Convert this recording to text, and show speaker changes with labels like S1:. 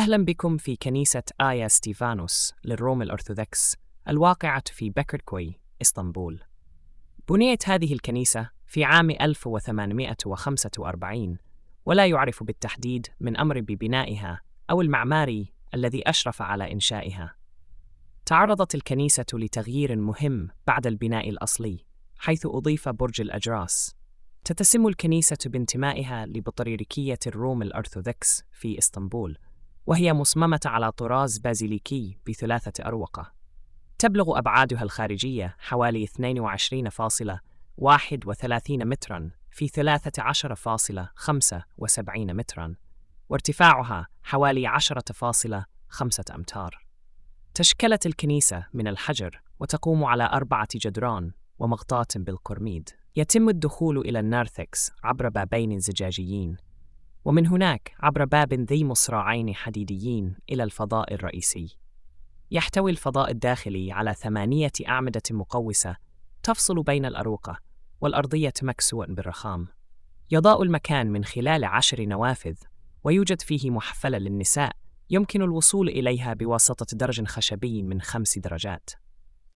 S1: أهلا بكم في كنيسة آيا ستيفانوس للروم الأرثوذكس الواقعة في بكركوي، إسطنبول. بنيت هذه الكنيسة في عام 1845، ولا يعرف بالتحديد من أمر ببنائها أو المعماري الذي أشرف على إنشائها. تعرضت الكنيسة لتغيير مهم بعد البناء الأصلي، حيث أضيف برج الأجراس. تتسم الكنيسة بانتمائها لبطريركية الروم الأرثوذكس في إسطنبول، وهي مصممة على طراز بازيليكي ب3 أروقة. تبلغ أبعادها الخارجية حوالي 22.31 متراً في 13.75 متراً، وارتفاعها حوالي 10.5 أمتار. تشكلت الكنيسة من الحجر، وتقوم على 4 جدران ومغطاة بالقرميد. يتم الدخول إلى النارثكس عبر بابين زجاجيين، ومن هناك عبر باب ذي مصراعين حديديين إلى الفضاء الرئيسي. يحتوي الفضاء الداخلي على 8 أعمدة مقوسة تفصل بين الأروقة، والأرضية مكسوة بالرخام. يضاء المكان من خلال 10 نوافذ، ويوجد فيه محفلة للنساء يمكن الوصول إليها بواسطة درج خشبي من 5 درجات.